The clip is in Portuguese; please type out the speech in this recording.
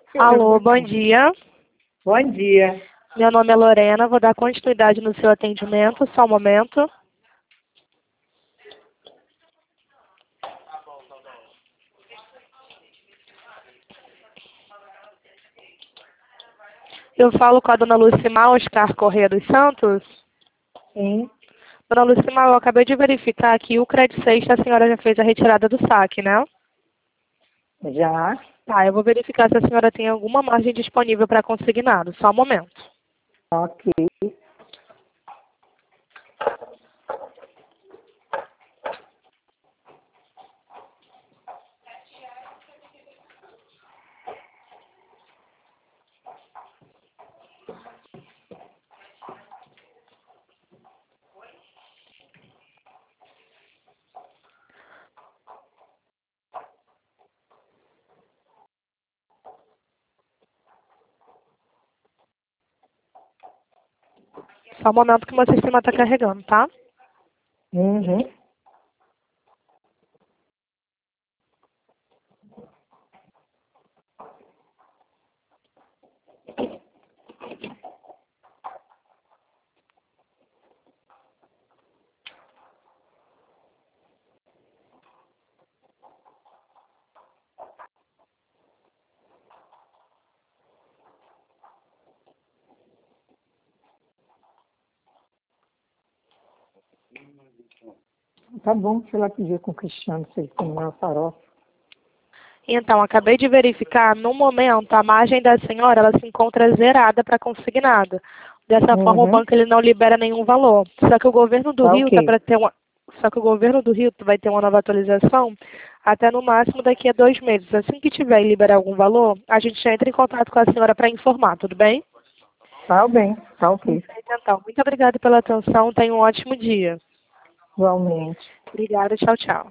Alô, bom dia. Bom dia. Meu nome é Lorena, vou dar continuidade no seu atendimento, só um momento. Eu falo com a dona Lucimar Oscar Corrêa dos Santos. Sim, Dona Lucimar, eu acabei de verificar que o Credit Sexta a senhora já fez a retirada do saque, né? já. Tá, eu vou verificar se a senhora tem alguma margem disponível para consignado, só um momento. Ok. Só um momento que o meu sistema está carregando, tá? Uhum. Tá bom, se ela pedir com o Cristiano, se ele tem uma farofa. Então, acabei de verificar, no momento, a margem da senhora ela se encontra zerada para consignado. Dessa forma, o Uhum. banco ele não libera nenhum valor. Só que o governo do Tá Rio tá ok. para ter uma, só que o governo do Rio vai ter uma nova atualização até no máximo daqui a 2 meses. Assim que tiver e liberar algum valor, a gente já entra em contato com a senhora para informar, tudo bem? Tá bem, tá ok. Perfeito, então. Muito obrigada pela atenção. Tenha um ótimo dia. Igualmente. Obrigada. Tchau, tchau.